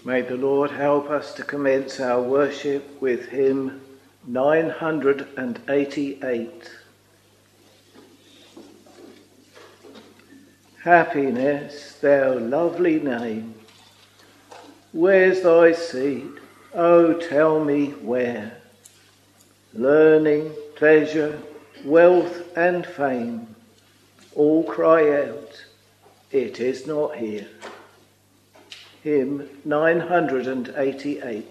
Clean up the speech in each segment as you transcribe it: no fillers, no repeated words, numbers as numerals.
May the Lord help us to commence our worship with hymn 988. Happiness, thou lovely name, where's thy seat? Oh, tell me where. Learning, pleasure, wealth and fame, all cry out, it is not here. Hymn 988.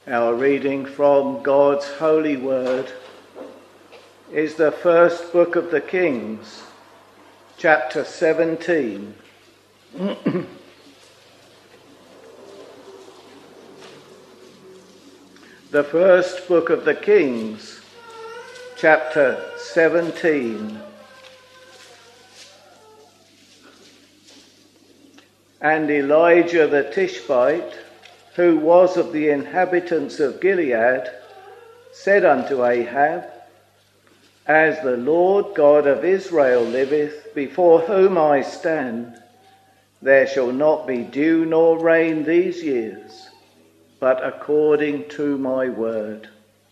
Our reading from God's holy word is the first book of the Kings, chapter 17. The first book of the Kings, chapter 17. And Elijah the Tishbite, who was of the inhabitants of Gilead, said unto Ahab, As the Lord God of Israel liveth, before whom I stand, there shall not be dew nor rain these years, but according to my word.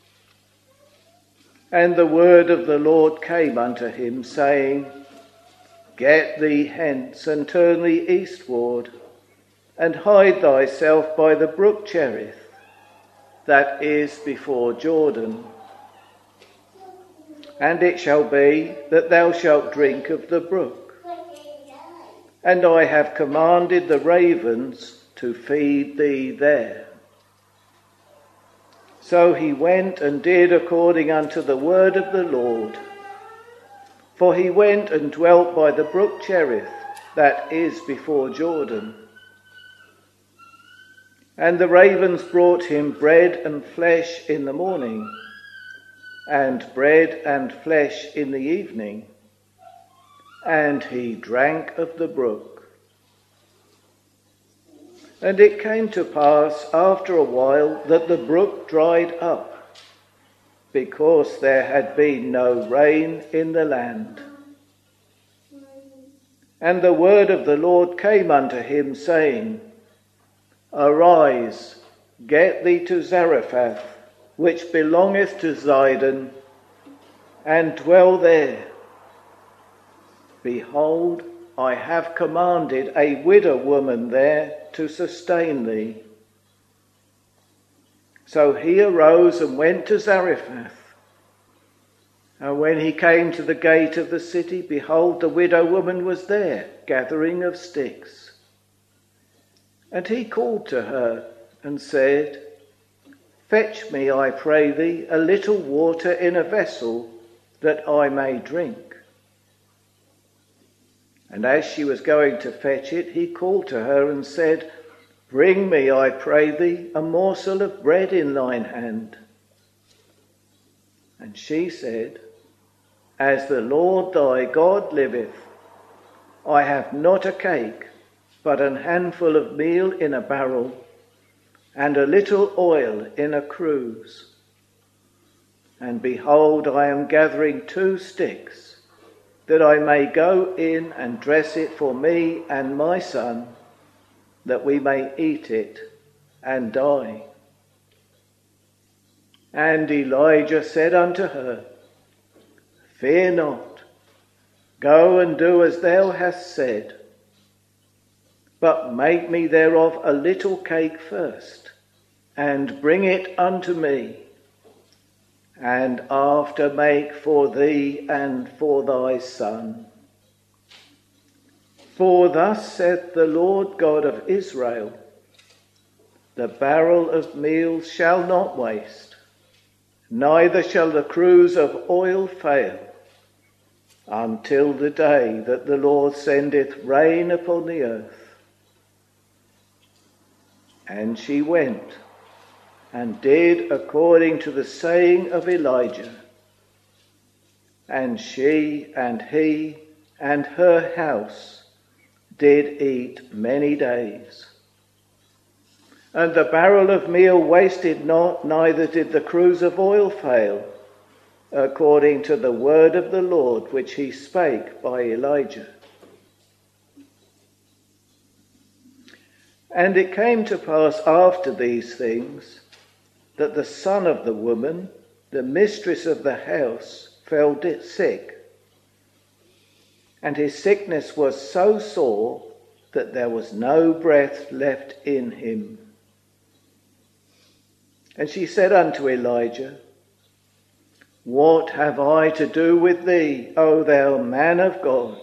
And the word of the Lord came unto him, saying, Get thee hence, and turn thee eastward, and hide thyself by the brook Cherith, that is before Jordan. And it shall be that thou shalt drink of the brook. And I have commanded the ravens to feed thee there. So he went and did according unto the word of the Lord. For he went and dwelt by the brook Cherith, that is before Jordan. And the ravens brought him bread and flesh in the morning, and bread and flesh in the evening, and he drank of the brook. And it came to pass after a while that the brook dried up, because there had been no rain in the land. And the word of the Lord came unto him, saying, Arise, get thee to Zarephath, which belongeth to Zidon, and dwell there. Behold, I have commanded a widow woman there to sustain thee. So he arose and went to Zarephath. And when he came to the gate of the city, behold, the widow woman was there, gathering of sticks. And he called to her and said, Fetch me, I pray thee, a little water in a vessel, that I may drink. And as she was going to fetch it, he called to her and said, Bring me, I pray thee, a morsel of bread in thine hand. And she said, As the Lord thy God liveth, I have not a cake, but an handful of meal in a barrel, and a little oil in a cruse. And behold, I am gathering 2 sticks, that I may go in and dress it for me and my son, that we may eat it and die. And Elijah said unto her, Fear not, go and do as thou hast said, but make me thereof a little cake first, and bring it unto me, and after make for thee and for thy son. For thus saith the Lord God of Israel, The barrel of meal shall not waste, neither shall the cruse of oil fail, until the day that the Lord sendeth rain upon the earth. And she went and did according to the saying of Elijah. And she and he and her house did eat many days. And the barrel of meal wasted not, neither did the cruse of oil fail, according to the word of the Lord which he spake by Elijah. And it came to pass after these things, that the son of the woman, the mistress of the house, fell sick. And his sickness was so sore that there was no breath left in him. And she said unto Elijah, What have I to do with thee, O thou man of God?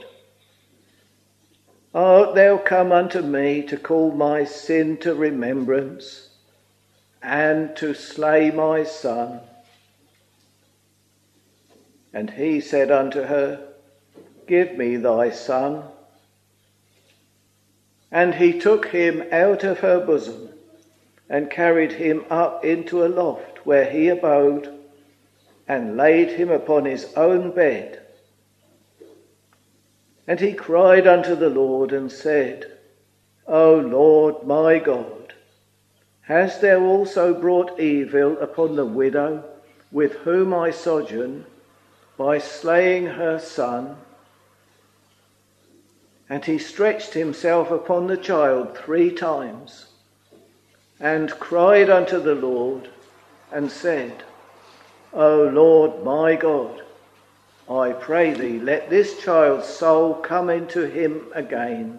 Art thou come unto me to call my sin to remembrance? and to slay my son. And he said unto her, Give me thy son. And he took him out of her bosom, and carried him up into a loft where he abode, and laid him upon his own bed. And he cried unto the Lord, and said, O Lord my God, hast thou also brought evil upon the widow with whom I sojourn, by slaying her son? And he stretched himself upon the child 3 times, and cried unto the Lord, and said, O Lord my God, I pray thee, let this child's soul come into him again.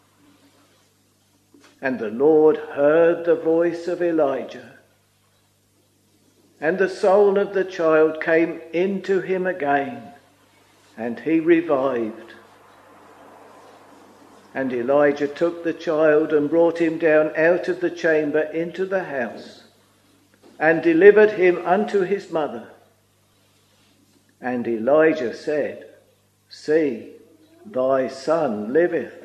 And the Lord heard the voice of Elijah, and the soul of the child came into him again, and he revived. And Elijah took the child and brought him down out of the chamber into the house, and delivered him unto his mother. And Elijah said, See, thy son liveth.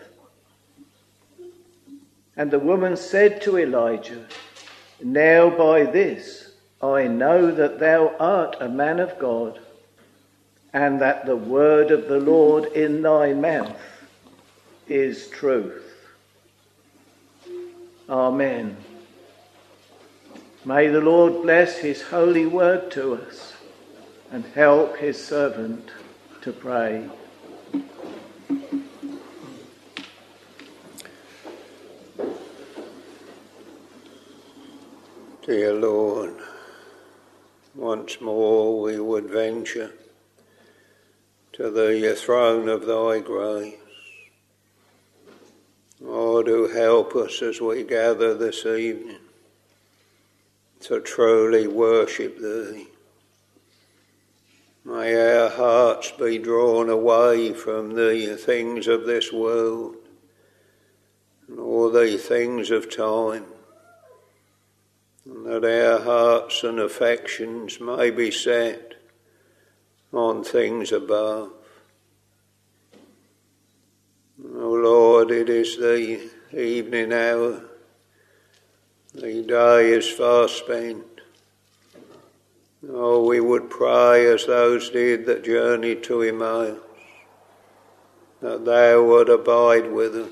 And the woman said to Elijah, Now by this I know that thou art a man of God, and that the word of the Lord in thy mouth is truth. Amen. May the Lord bless his holy word to us and help his servant to pray. Dear Lord, once more we would venture to the throne of thy grace. Oh, do help us as we gather this evening to truly worship thee. May our hearts be drawn away from the things of this world and all the things of time, and that our hearts and affections may be set on things above. O Lord, it is the evening hour, the day is far spent. Oh, we would pray as those did that journeyed to Emmaus, that thou would abide with us,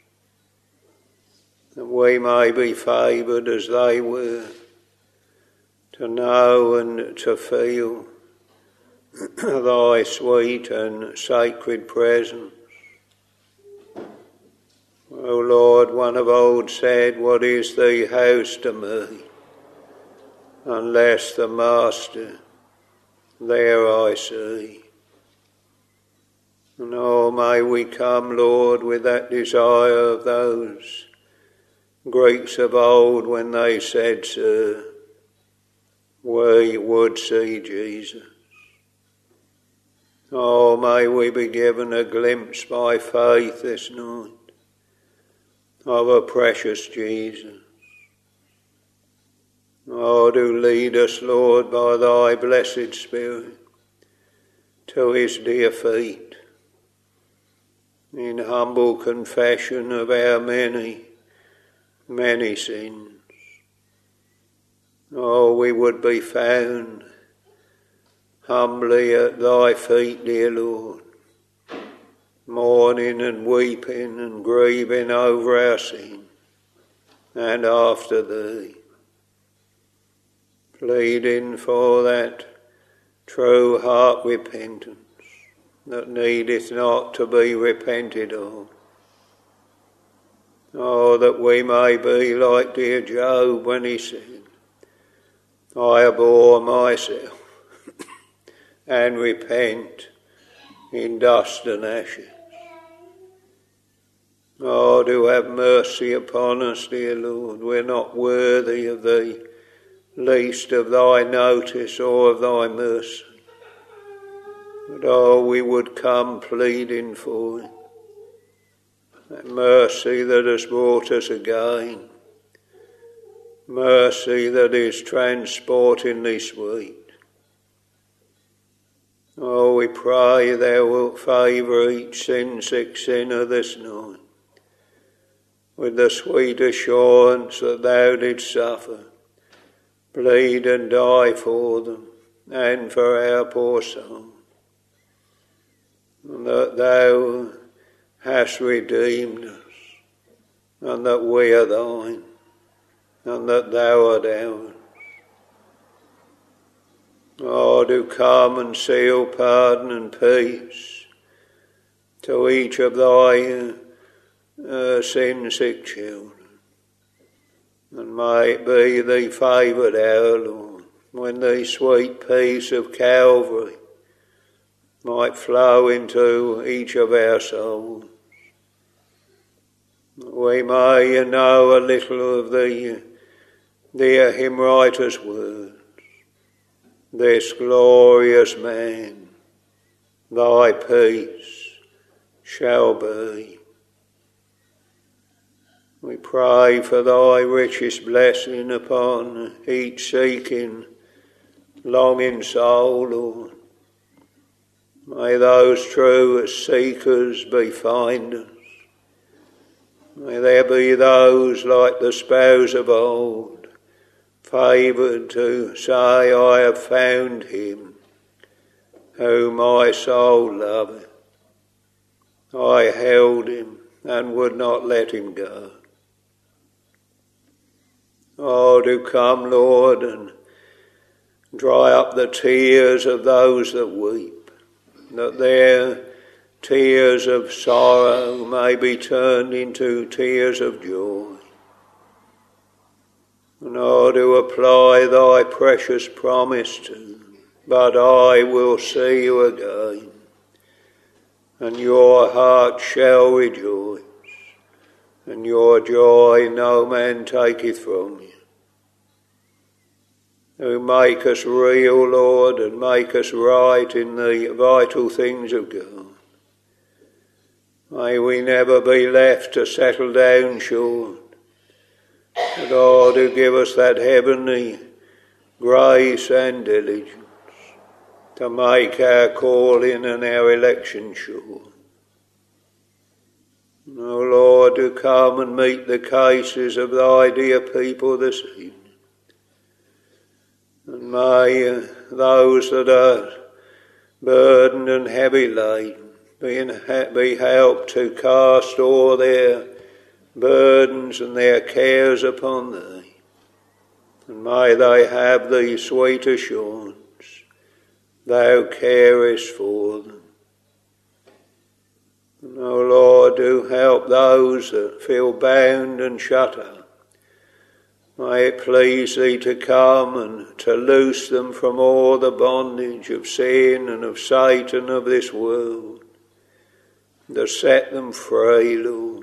that we may be favoured as they were, to know and to feel thy sweet and sacred presence. O Lord, one of old said, What is the house to me, unless the Master there I see? And oh, may we come, Lord, with that desire of those Greeks of old when they said, Sir, we would see Jesus. Oh, may we be given a glimpse by faith this night of a precious Jesus. Oh, do lead us, Lord, by thy blessed Spirit to his dear feet, in humble confession of our many, many sins. Oh, we would be found humbly at thy feet, dear Lord, mourning and weeping and grieving over our sin, and after thee, pleading for that true heart repentance that needeth not to be repented of. Oh, that we may be like dear Job when he said, I abhor myself and repent in dust and ashes. Oh, do have mercy upon us, dear Lord. We're not worthy of the least of thy notice or of thy mercy. But oh, we would come pleading for it. That mercy that has brought us again. mercy that is transportingly sweet. Oh, we pray thou wilt favour each sin-sick sinner this night with the sweet assurance that thou didst suffer, bleed and die for them and for our poor soul, and that thou hast redeemed us, and that we are thine, and that thou art ours. Oh, do come and seal pardon and peace to each of thy sin-sick children, and may it be thee favoured, our Lord, when the sweet peace of Calvary might flow into each of our souls. We may know a little of the dear hymn writer's words. This glorious man, thy peace shall be. We pray for thy richest blessing upon each seeking, longing soul, Lord. May those truest seekers be finders. May there be those like the spouse of old, favoured to say, I have found him, whom my soul loveth. I held him and would not let him go. Oh, do come, Lord, and dry up the tears of those that weep, that their tears of sorrow may be turned into tears of joy. And oh, do apply thy precious promise to them, but I will see you again, and your heart shall rejoice, and your joy no man taketh from you. Who make us real, Lord, and make us right in the vital things of God. May we never be left to settle down short, but oh, do give us that heavenly grace and diligence to make our calling and our election sure. Oh Lord, do come and meet the cases of thy dear people this evening. And may those that are burdened and heavy laden be helped to cast all their burdens and their cares upon thee. And may they have the sweet assurance thou carest for them. And, O Lord, do help those that feel bound and shut up. May it please thee to come and to loose them from all the bondage of sin and of Satan of this world, to set them free, Lord.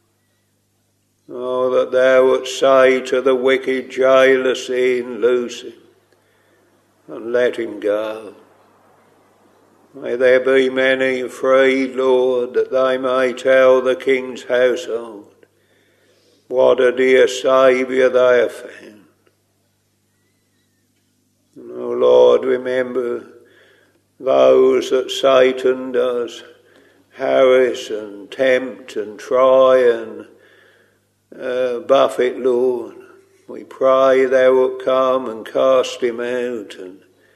Oh, that thou wouldst say to the wicked jailer sin, loose him and let him go. May there be many freed, Lord, that they may tell the King's household what a dear Saviour they have found. And, oh Lord, remember those that Satan does harass and tempt and try and buffet, Lord. We pray thou wilt come and cast him out and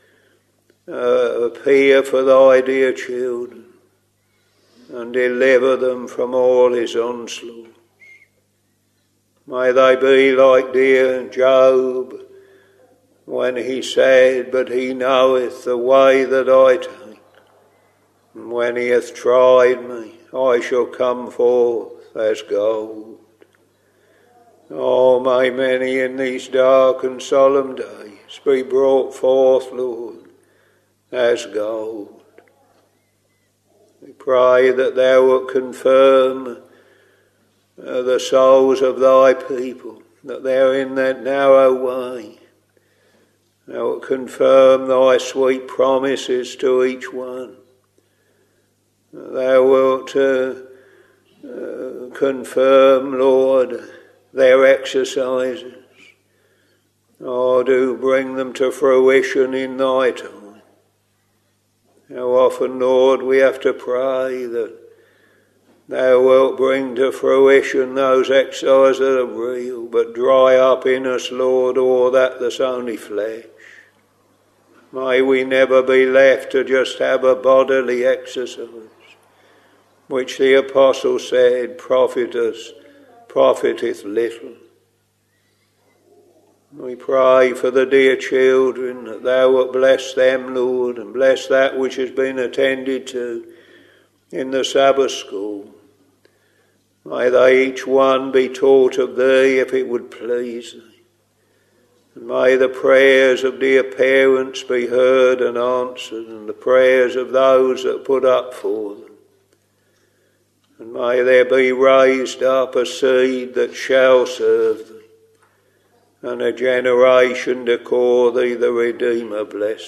appear for thy dear children and deliver them from all his onslaught. May they be like dear Job when he said, but he knoweth the way that I take, and when he hath tried me, I shall come forth as gold. Oh, may many in these dark and solemn days be brought forth, Lord, as gold. We pray that thou wilt confirm the souls of thy people, that they are in that narrow way. Thou wilt confirm thy sweet promises to each one. Thou wilt confirm, Lord, their exercises. Oh, do bring them to fruition in thy time. How often, Lord, we have to pray that thou wilt bring to fruition those exercises that are real, but dry up in us, Lord, all that's only flesh. May we never be left to just have a bodily exercise, which the apostle said profiteth little. We pray for the dear children, that thou wilt bless them, Lord, and bless that which has been attended to in the Sabbath school. May they each one be taught of thee, if it would please thee. And may the prayers of dear parents be heard and answered, and the prayers of those that put up for them. And may there be raised up a seed that shall serve thee, and a generation to call thee the Redeemer blessed.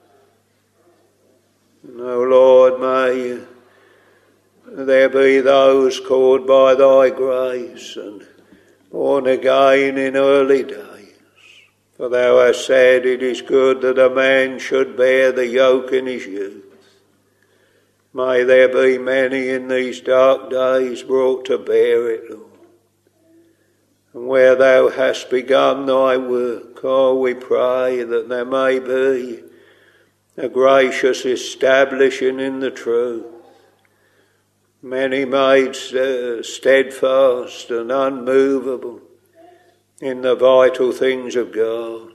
And, O Lord, may there be those called by thy grace and born again in early days. For thou hast said, it is good that a man should bear the yoke in his youth. May there be many in these dark days brought to bear it, Lord. And where thou hast begun thy work, oh, we pray that there may be a gracious establishing in the truth. Many made steadfast and unmovable in the vital things of God.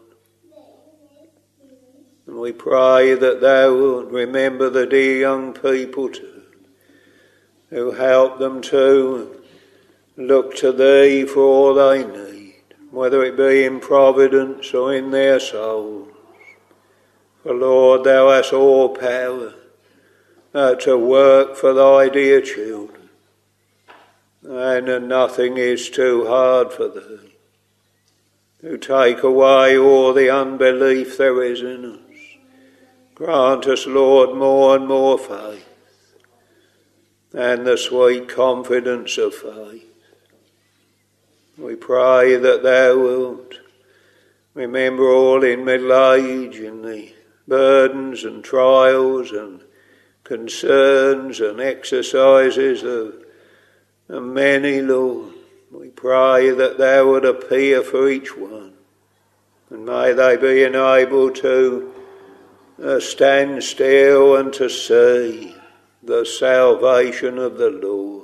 And we pray that thou wilt remember the dear young people too, who help them to look to thee for all they need, whether it be in providence or in their souls. For Lord, thou hast all power to work for thy dear children, and nothing is too hard for thee. To take away all the unbelief there is in us. Grant us, Lord, more and more faith, and the sweet confidence of faith. We pray that thou wilt remember all in middle age, in the burdens and trials and concerns and exercises of many, Lord. We pray that thou would appear for each one, and may they be enabled to stand still and to see the salvation of the Lord.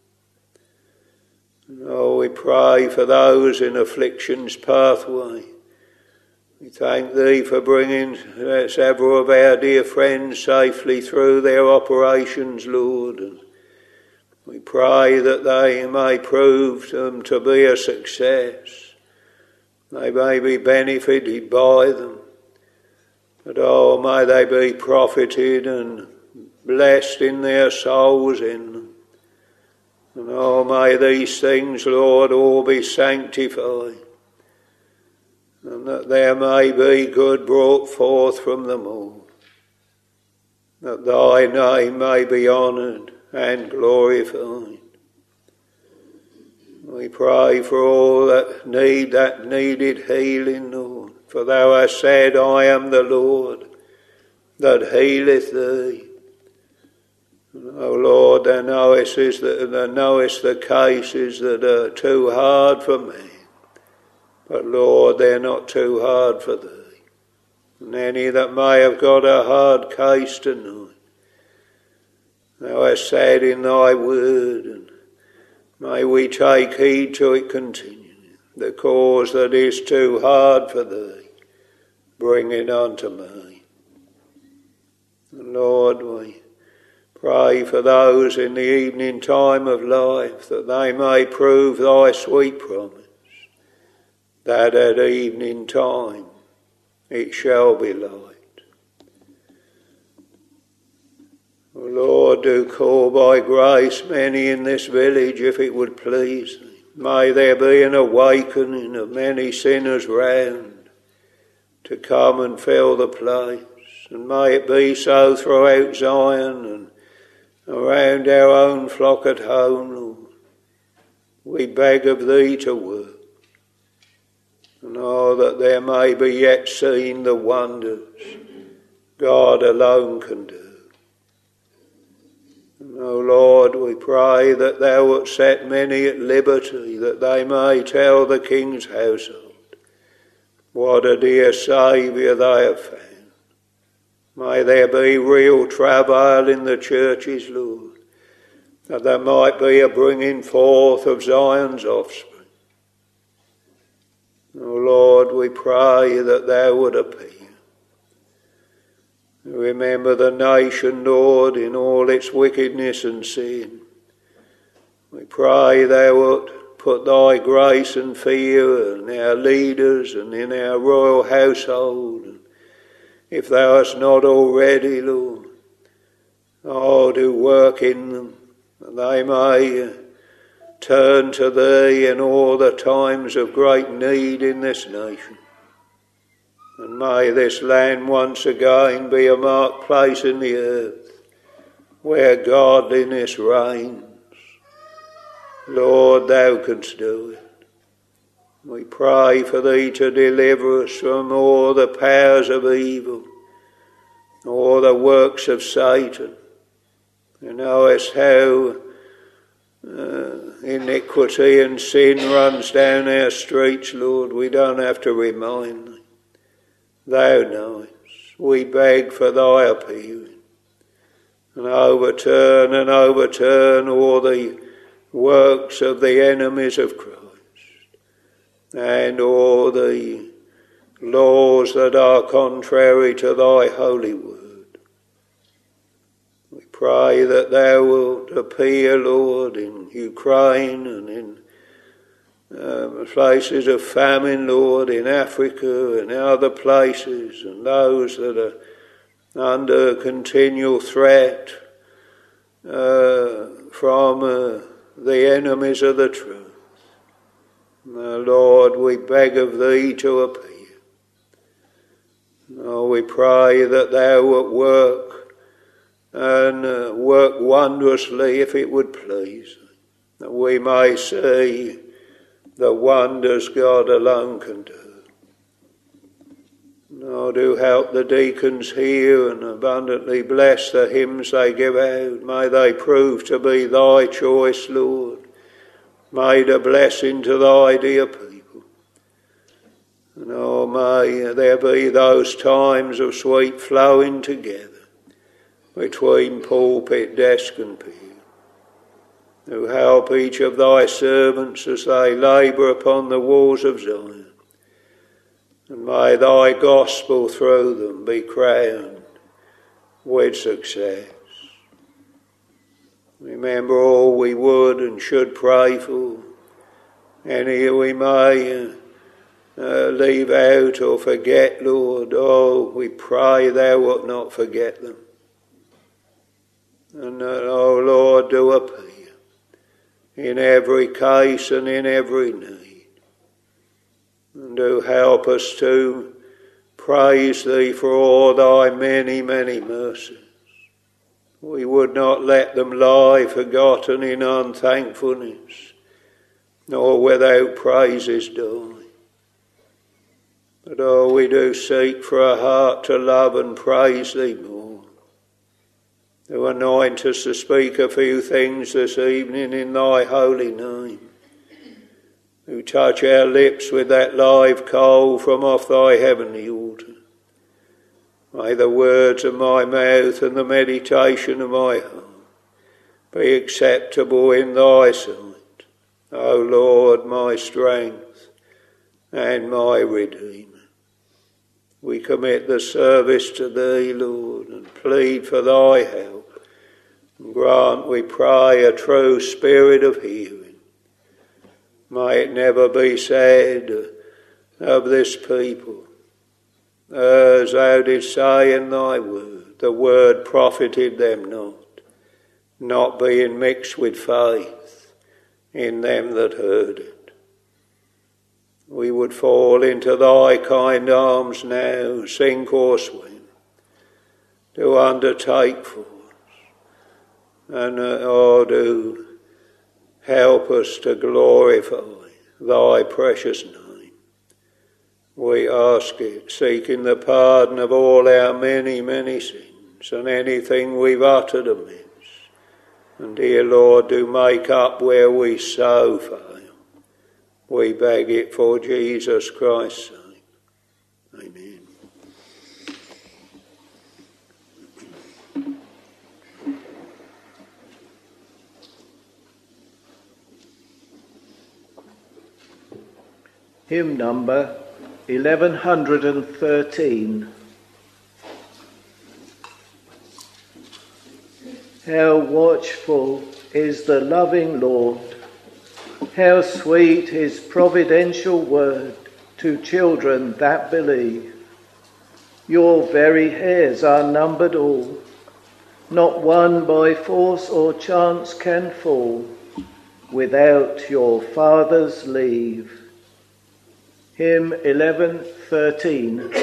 Oh, we pray for those in affliction's pathway. We thank thee for bringing several of our dear friends safely through their operations, Lord. And we pray that they may prove them to be a success. They may be benefited by them. But oh, may they be profited and blessed in their souls in them. And oh, may these things, Lord, all be sanctified, and that there may be good brought forth from them all, that thy name may be honoured and glorified. We pray for all that needed healing, Lord, for thou hast said, I am the Lord that healeth thee. O Lord, thou knowest the cases that are too hard for me. But Lord, they're not too hard for thee. And any that may have got a hard case tonight, thou hast said in thy word, and may we take heed to it continually. The cause that is too hard for thee, bring it unto me. And Lord, we pray for those in the evening time of life, that they may prove thy sweet promise, that at evening time it shall be light. O Lord, do call by grace many in this village, if it would please thee. May there be an awakening of many sinners round to come and fill the place, and may it be so throughout Zion and around our own flock at home, Lord. We beg of thee to work. and oh, that there may be yet seen the wonders God alone can do. And oh Lord, we pray that thou wilt set many at liberty, that they may tell the King's household what a dear Saviour they have found. May there be real travail in the churches, Lord, that there might be a bringing forth of Zion's offspring. Oh Lord, we pray that thou would appear. Remember the nation, Lord, in all its wickedness and sin. We pray thou wilt put thy grace and fear in our leaders and in our royal household. And if thou hast not already, Lord, oh, do work in them, that they may turn to thee in all the times of great need in this nation. And may this land once again be a marked place in the earth where godliness reigns. Lord, thou canst do it. We pray for thee to deliver us from all the powers of evil, all the works of Satan. You knowest how iniquity and sin runs down our streets, Lord. We don't have to remind thee. Thou knowest. We beg for thy appearing, and overturn all the works of the enemies of Christ, and all the laws that are contrary to thy holy word. We pray that thou wilt appear, Lord, in Ukraine and in places of famine, Lord, in Africa and other places, and those that are under continual threat from the enemies of the truth. Lord, we beg of thee to appear. Oh, we pray that thou wilt work and work wondrously if it would please thee, that we may see the wonders God alone can do. Lord, do help the deacons here and abundantly bless the hymns they give out. May they prove to be thy choice, Lord, made a blessing to thy dear people. And oh, may there be those times of sweet flowing together between pulpit, desk and pew. Who help each of thy servants as they labour upon the walls of Zion. And may thy gospel through them be crowned with success. Remember all we would and should pray for. Any we may leave out or forget, Lord. Oh, we pray thou wilt not forget them. And oh Lord, do appear in every case and in every need. And do help us to praise thee for all thy many, many mercies. We would not let them lie forgotten in unthankfulness, nor without praises die. But oh, we do seek for a heart to love and praise thee more. To anoint us to speak a few things this evening in thy holy name. Who touch our lips with that live coal from off thy heavenly altar. May the words of my mouth and the meditation of my heart be acceptable in thy sight, O Lord, my strength and my Redeemer. We commit the service to thee, Lord, and plead for thy help. And grant, we pray, a true spirit of hearing. May it never be said of this people, as thou didst say in thy word, the word profited them not being mixed with faith in them that heard it. We would fall into thy kind arms now, sink or swim, to undertake for us. And do help us to glorify thy precious name. We ask it, seeking the pardon of all our many, many sins and anything we've uttered amiss. And dear Lord, do make up where we so fail. We beg it for Jesus Christ's sake. Amen. Hymn number 1113. How watchful is the loving Lord, how sweet his providential word to children that believe. Your very hairs are numbered all, not one by force or chance can fall, without your Father's leave. Hymn 1113.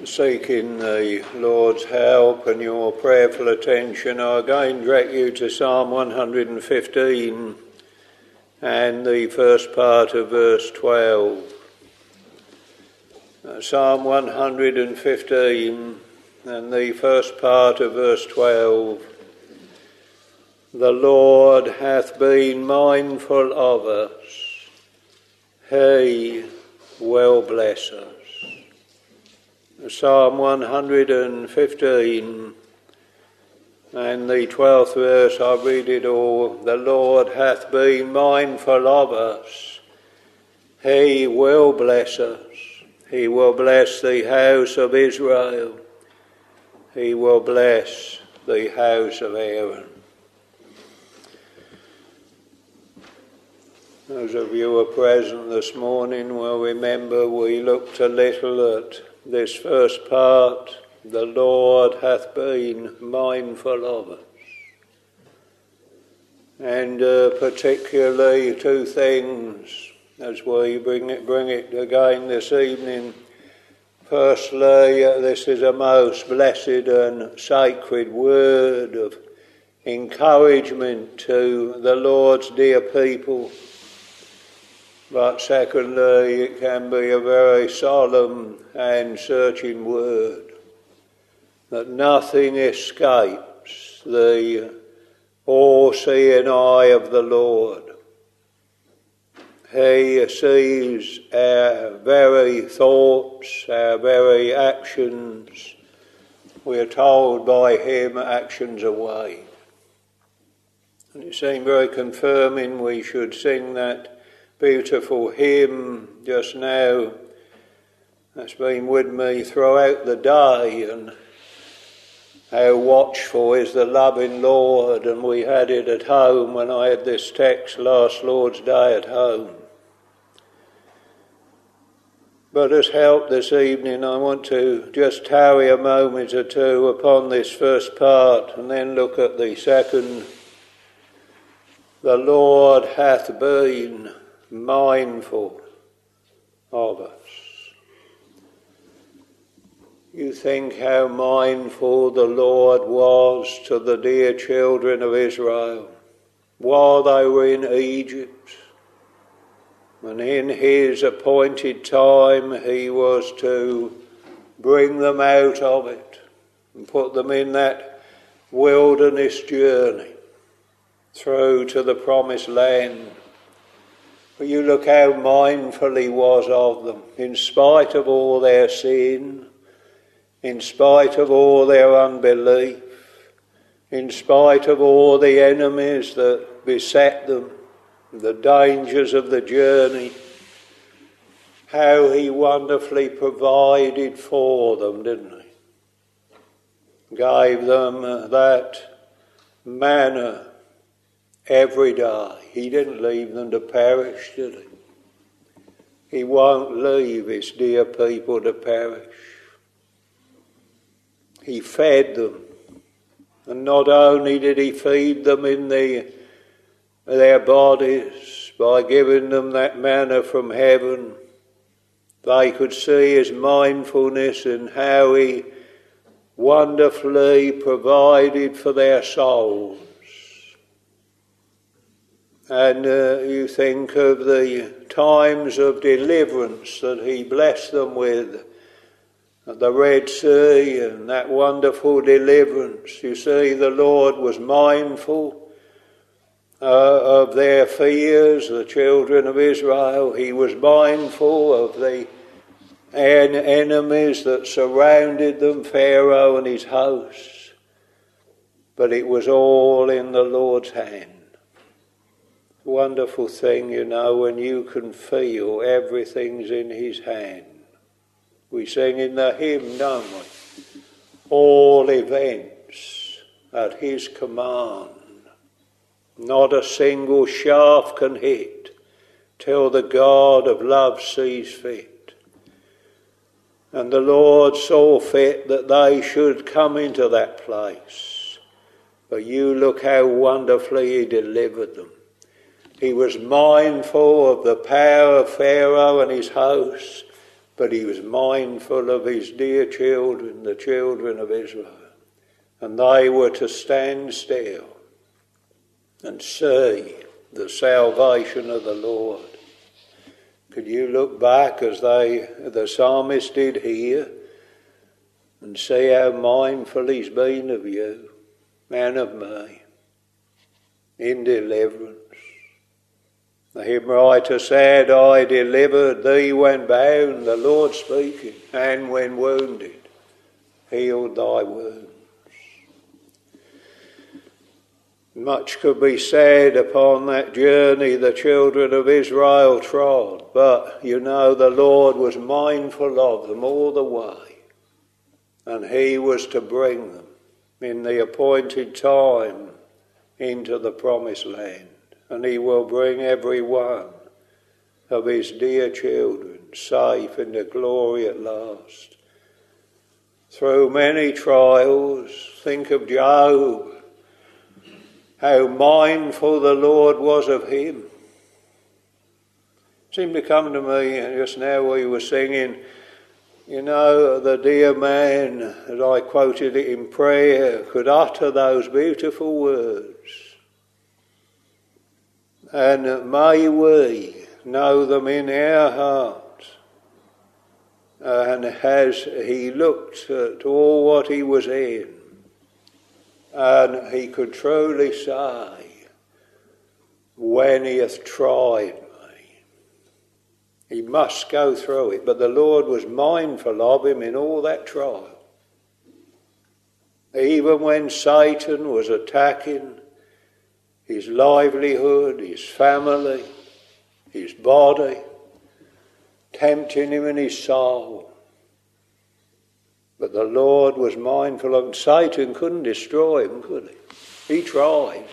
seeking the Lord's help and your prayerful attention, I again direct you to Psalm 115 and the first part of verse 12. Psalm 115 and the first part of verse 12. The Lord hath been mindful of us. He will bless us. Psalm 115 and the 12th verse, I read it all. The Lord hath been mindful of us. He will bless us. He will bless the house of Israel. He will bless the house of Aaron. Those of you who are present this morning will remember we looked a little at this first part. The Lord hath been mindful of us. And particularly two things as we bring it again this evening. Firstly, this is a most blessed and sacred word of encouragement to the Lord's dear people. But secondly, it can be a very solemn and searching word, that nothing escapes the all-seeing eye of the Lord. He sees our very thoughts, our very actions. We are told by him, actions away. And it seemed very confirming we should sing that beautiful hymn just now that's been with me throughout the day, and how watchful is the loving Lord. And we had it at home when I had this text last Lord's Day at home. But as help this evening, I want to just tarry a moment or two upon this first part and then look at the second. The Lord hath been mindful of us. You think how mindful the Lord was to the dear children of Israel while they were in Egypt. And in his appointed time he was to bring them out of it and put them in that wilderness journey through to the promised land. But you look how mindful he was of them, in spite of all their sin, in spite of all their unbelief, in spite of all the enemies that beset them, the dangers of the journey, how he wonderfully provided for them, didn't he? Gave them that manna every day. He didn't leave them to perish, did he? He won't leave his dear people to perish. He fed them. And not only did he feed them in their bodies by giving them that manna from heaven, they could see his mindfulness in how he wonderfully provided for their souls. And you think of the times of deliverance that he blessed them with at the Red Sea, and that wonderful deliverance. You see, the Lord was mindful of their fears, the children of Israel. He was mindful of the enemies that surrounded them, Pharaoh and his hosts. But it was all in the Lord's hand. Wonderful thing, you know, when you can feel everything's in his hand. We sing in the hymn, don't we? All events at his command. Not a single shaft can hit till the God of love sees fit. And the Lord saw fit that they should come into that place. But you look how wonderfully he delivered them. He was mindful of the power of Pharaoh and his hosts, but he was mindful of his dear children, the children of Israel. And they were to stand still and see the salvation of the Lord. Could you look back as the psalmist did here and see how mindful he's been of you and of me in deliverance? The hymn writer said, I delivered thee when bound, the Lord speaking, and when wounded, healed thy wounds. Much could be said upon that journey the children of Israel trod, but you know the Lord was mindful of them all the way, and he was to bring them in the appointed time into the promised land, and he will bring every one of his dear children safe into glory at last. Through many trials, think of Job, how mindful the Lord was of him. It seemed to come to me just now we were singing, you know, the dear man, as I quoted it in prayer, could utter those beautiful words. And may we know them in our hearts. And as he looked at all what he was in, and he could truly say, when he hath tried me, he must go through it. But the Lord was mindful of him in all that trial. Even when Satan was attacking his livelihood, his family, his body, tempting him in his soul. But the Lord was mindful of him. Satan couldn't destroy him, could he? He tried.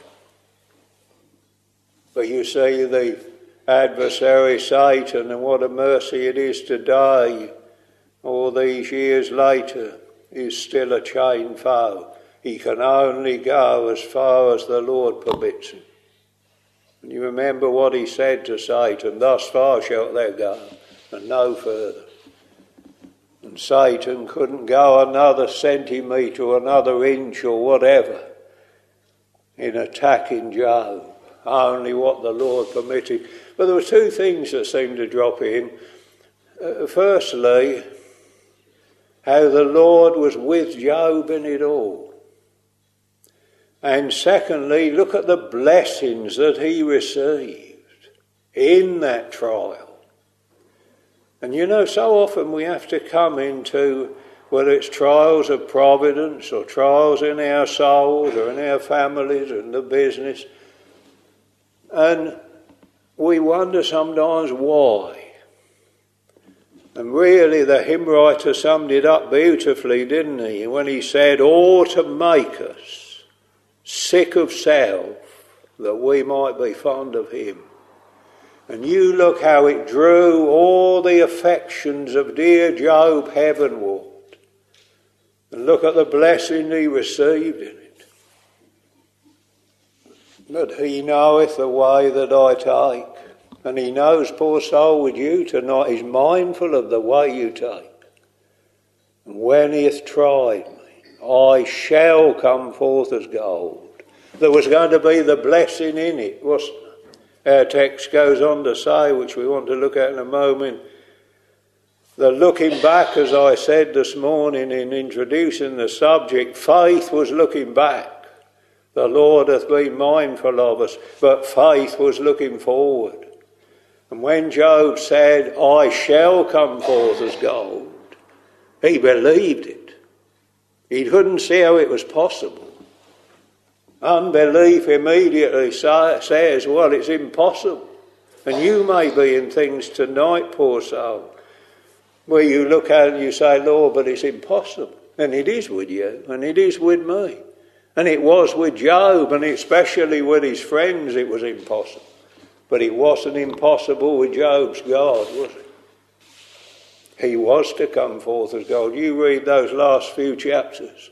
But you see, the adversary Satan, and what a mercy it is today, all these years later, is still a chained foe. He can only go as far as the Lord permits him. And you remember what he said to Satan, thus far shalt thou go, and no further. And Satan couldn't go another centimetre or another inch or whatever in attacking Job. Only what the Lord permitted. But there were two things that seemed to drop in. Firstly, how the Lord was with Job in it all. And secondly, look at the blessings that he received in that trial. And you know, so often we have to come into, whether it's trials of providence or trials in our souls or in our families or in the business, and we wonder sometimes why. And really the hymn writer summed it up beautifully, didn't he? When he said, all to make us sick of self, that we might be fond of him. And you look how it drew all the affections of dear Job heavenward. And look at the blessing he received in it. But he knoweth the way that I take. And he knows, poor soul, with you tonight, he's mindful of the way you take. And when he hath tried me, I shall come forth as gold. There was going to be the blessing in it, wasn't there? Our text goes on to say, which we want to look at in a moment, that looking back, as I said this morning in introducing the subject, faith was looking back. The Lord hath been mindful of us, but faith was looking forward. And when Job said, I shall come forth as gold, he believed it. He couldn't see how it was possible. Unbelief immediately says, well, it's impossible. And you may be in things tonight, poor soul, where you look at it and you say, Lord, but it's impossible. And it is with you, and it is with me. And it was with Job, and especially with his friends, it was impossible. But it wasn't impossible with Job's God, was it? He was to come forth as God. You read those last few chapters,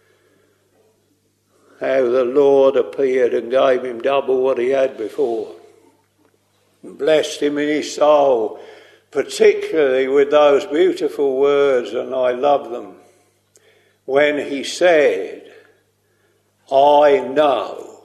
how the Lord appeared and gave him double what he had before. And blessed him in his soul, particularly with those beautiful words, and I love them, when he said, I know.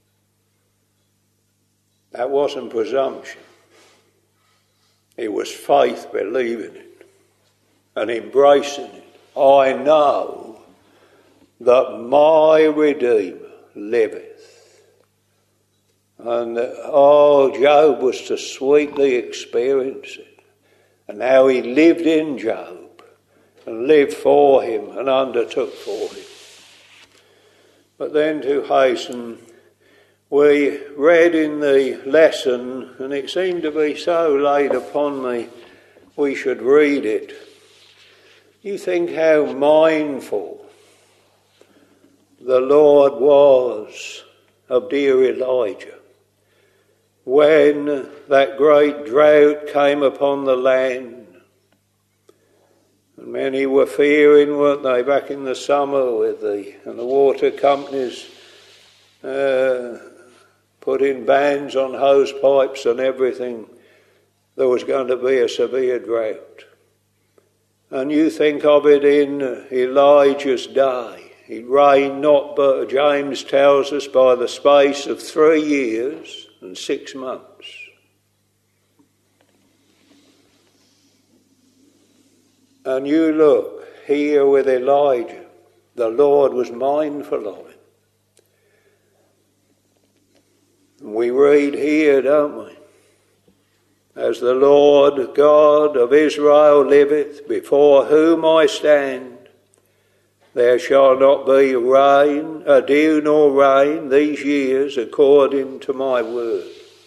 That wasn't presumption. It was faith believing it and embracing it. I know that my Redeemer liveth. And Job was to sweetly experience it. And how he lived in Job and lived for him and undertook for him. But then to hasten, we read in the lesson, and it seemed to be so laid upon me, we should read it. You think how mindful the Lord was of dear Elijah when that great drought came upon the land. And many were fearing, weren't they, back in the summer with the water companies putting bans on hose pipes and everything. There was going to be a severe drought. And you think of it in Elijah's day. It rained not but, James tells us, by the space of 3 years and 6 months. And you look here with Elijah, the Lord was mindful of him. And we read here, don't we? As the Lord God of Israel liveth, before whom I stand, there shall not be rain, dew nor rain these years according to my word.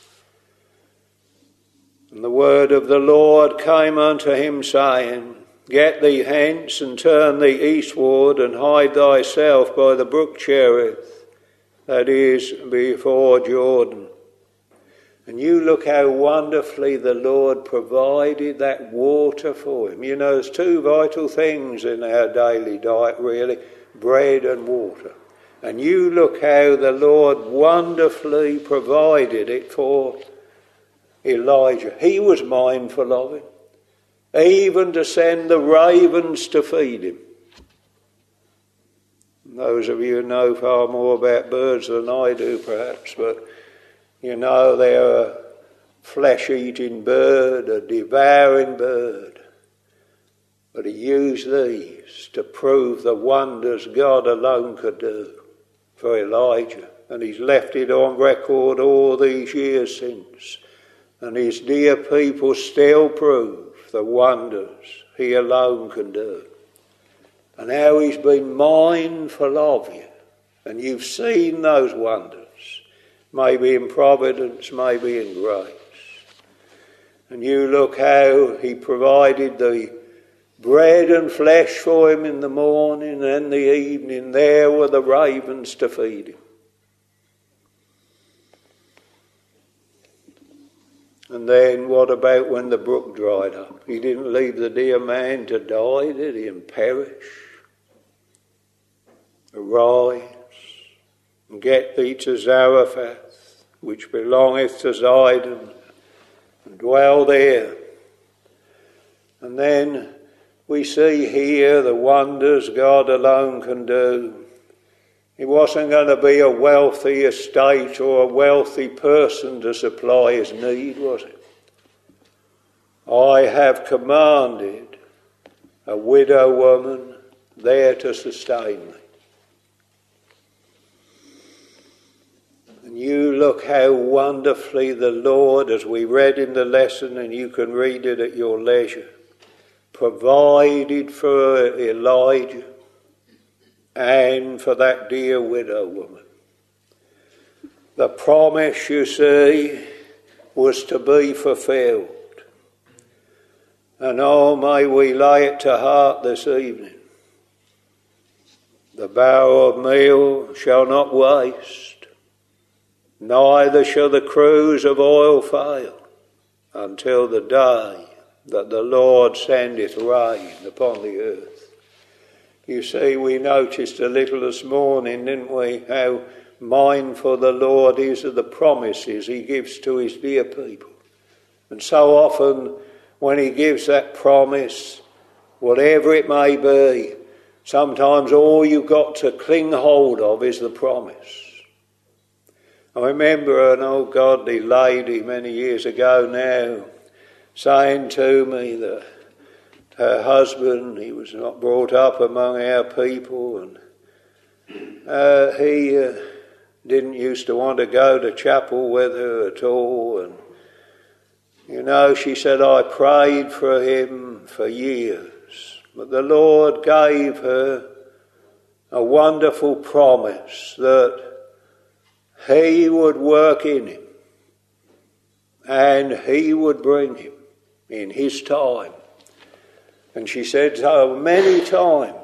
And the word of the Lord came unto him, saying, Get thee hence and turn thee eastward and hide thyself by the brook Cherith, that is before Jordan. And you look how wonderfully the Lord provided that water for him. You know, there's 2 vital things in our daily diet, really, bread and water. And you look how the Lord wonderfully provided it for Elijah. He was mindful of it, even to send the ravens to feed him. Those of you who know far more about birds than I do, perhaps, but you know they're a flesh-eating bird, a devouring bird. But he used these to prove the wonders God alone could do for Elijah. And he's left it on record all these years since. And his dear people still prove the wonders he alone can do. And how he's been mindful of you. And you've seen those wonders. Maybe in providence, maybe in grace. And you look how he provided the bread and flesh for him in the morning and the evening. There were the ravens to feed him. And then what about when the brook dried up? He didn't leave the dear man to die, did he, and perish? Arise and get thee to Zarephath, which belongeth to Zidon, and dwell there. And then we see here the wonders God alone can do. It wasn't going to be a wealthy estate or a wealthy person to supply his need, was it? I have commanded a widow woman there to sustain me. And you look how wonderfully the Lord, as we read in the lesson, and you can read it at your leisure, provided for Elijah and for that dear widow woman. The promise, you see, was to be fulfilled. And oh, may we lay it to heart this evening. The barrel of meal shall not waste, neither shall the cruse of oil fail, until the day that the Lord sendeth rain upon the earth. You see, we noticed a little this morning, didn't we, how mindful the Lord is of the promises he gives to his dear people. And so often when he gives that promise, whatever it may be, sometimes all you've got to cling hold of is the promise. I remember an old godly lady many years ago now saying to me that her husband, he was not brought up among our people, and he didn't used to want to go to chapel with her at all. And, she said, I prayed for him for years, but the Lord gave her a wonderful promise that he would work in him and he would bring him in his time. And she said so many times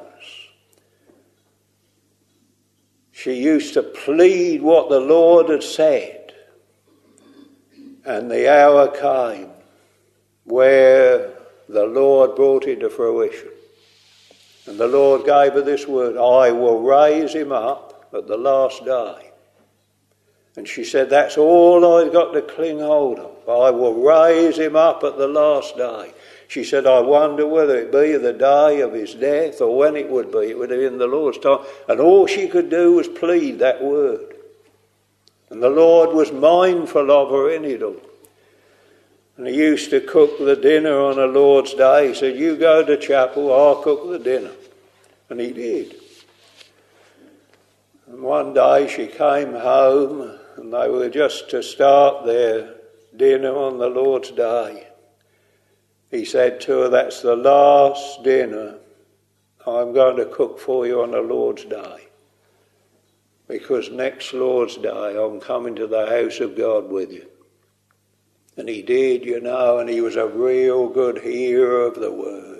she used to plead what the Lord had said, and the hour came where the Lord brought it to fruition. And the Lord gave her this word, I will raise him up at the last day. And she said, that's all I've got to cling hold of. I will raise him up at the last day. She said, I wonder whether it be the day of his death or when it would be. It would have been the Lord's time. And all she could do was plead that word. And the Lord was mindful of her in it all. And he used to cook the dinner on the Lord's day. He said, you go to chapel, I'll cook the dinner. And he did. And one day she came home and they were just to start their dinner on the Lord's day. He said to her, that's the last dinner I'm going to cook for you on the Lord's day. Because next Lord's day I'm coming to the house of God with you. And he did, and he was a real good hearer of the word.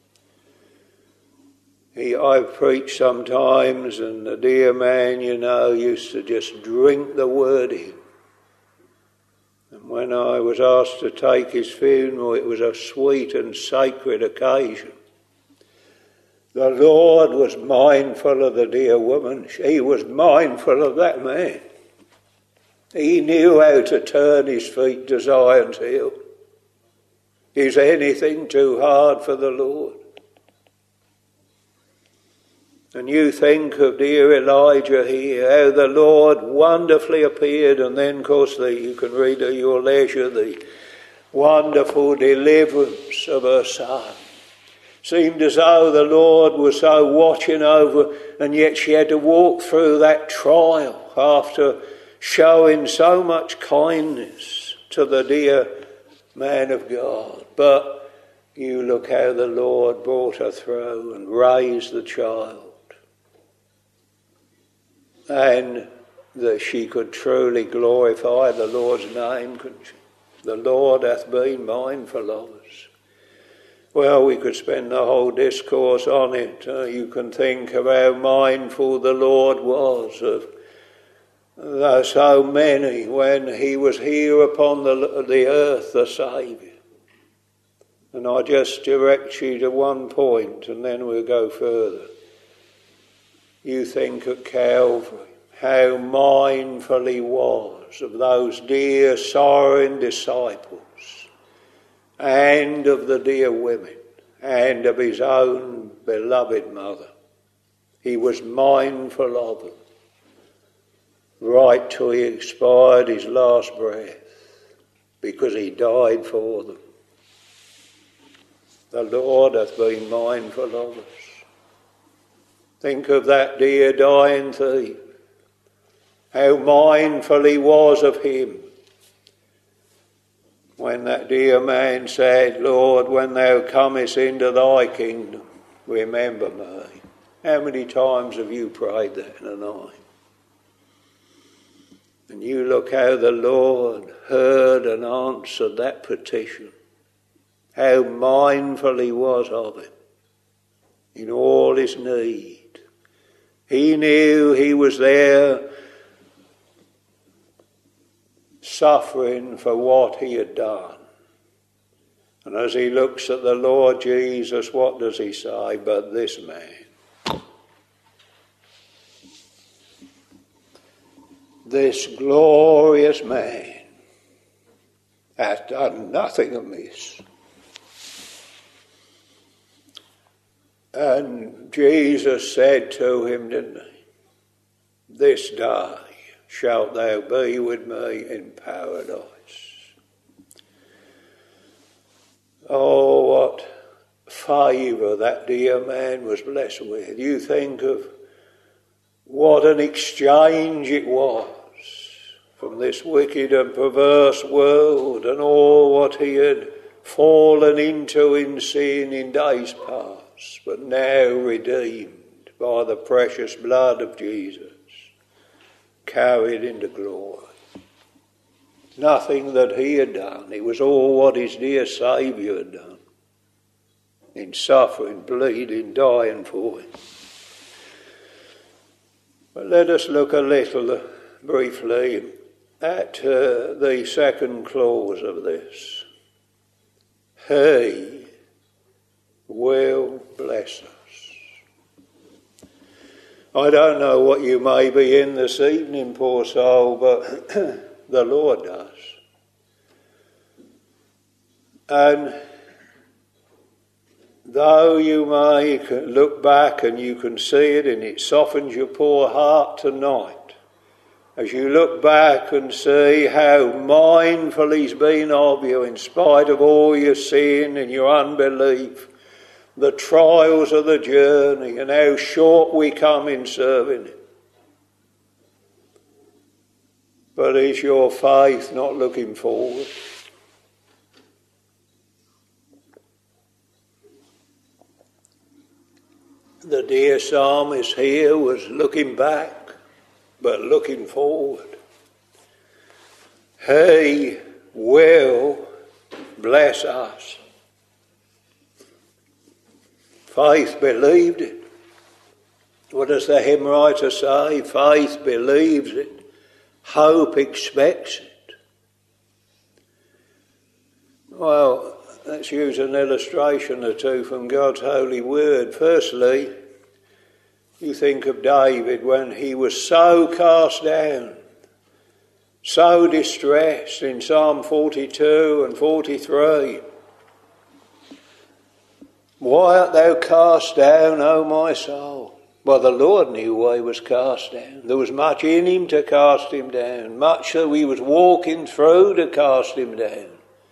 I've preached sometimes, and the dear man, used to just drink the word in. And when I was asked to take his funeral, it was a sweet and sacred occasion. The Lord was mindful of the dear woman. He was mindful of that man. He knew how to turn his feet to Zion's hill. Is anything too hard for the Lord? And you think of dear Elijah here, how the Lord wonderfully appeared, and then, of course, you can read at your leisure the wonderful deliverance of her son. Seemed as though the Lord was so watching over, and yet she had to walk through that trial after showing so much kindness to the dear man of God. But you look how the Lord brought her through and raised the child. And that she could truly glorify the Lord's name, couldn't she? The Lord hath been mindful of us. Well, we could spend the whole discourse on it. You can think of how mindful the Lord was of so many when he was here upon the earth, the Saviour. And I just direct you to one point and then we'll go further. You think of Calvary, how mindful he was of those dear sorrowing disciples and of the dear women and of his own beloved mother. He was mindful of them right till he expired his last breath because he died for them. The Lord hath been mindful of us. Think of that dear dying thief, how mindful he was of him. When that dear man said, Lord, when thou comest into thy kingdom, remember me. How many times have you prayed that in a night? And you look how the Lord heard and answered that petition. How mindful he was of him in all his need. He knew he was there suffering for what he had done. And as he looks at the Lord Jesus, what does he say? But this man, this glorious man, hath done nothing amiss. And Jesus said to him, didn't he, this day shalt thou be with me in paradise. Oh, what favour that dear man was blessed with. You think of what an exchange it was from this wicked and perverse world and all what he had fallen into in sin in days past, but now redeemed by the precious blood of Jesus, carried into glory. Nothing that he had done. It was all what his dear Saviour had done in suffering, bleeding, dying for him. But let us look a little briefly at the second clause of this. He will bless us. I don't know what you may be in this evening, poor soul, but the Lord does. And though you may look back and you can see it and it softens your poor heart tonight, as you look back and see how mindful he's been of you in spite of all your sin and your unbelief, the trials of the journey and how short we come in serving him. But is your faith not looking forward? The dear psalmist here was looking back, but looking forward. He will bless us. Faith believed it. What does the hymn writer say? Faith believes it. Hope expects it. Well, let's use an illustration or two from God's holy word. Firstly, you think of David when he was so cast down, so distressed in Psalm 42 and 43. Why art thou cast down, O my soul? Well, the Lord knew why he was cast down. There was much in him to cast him down, much that he was walking through to cast him down.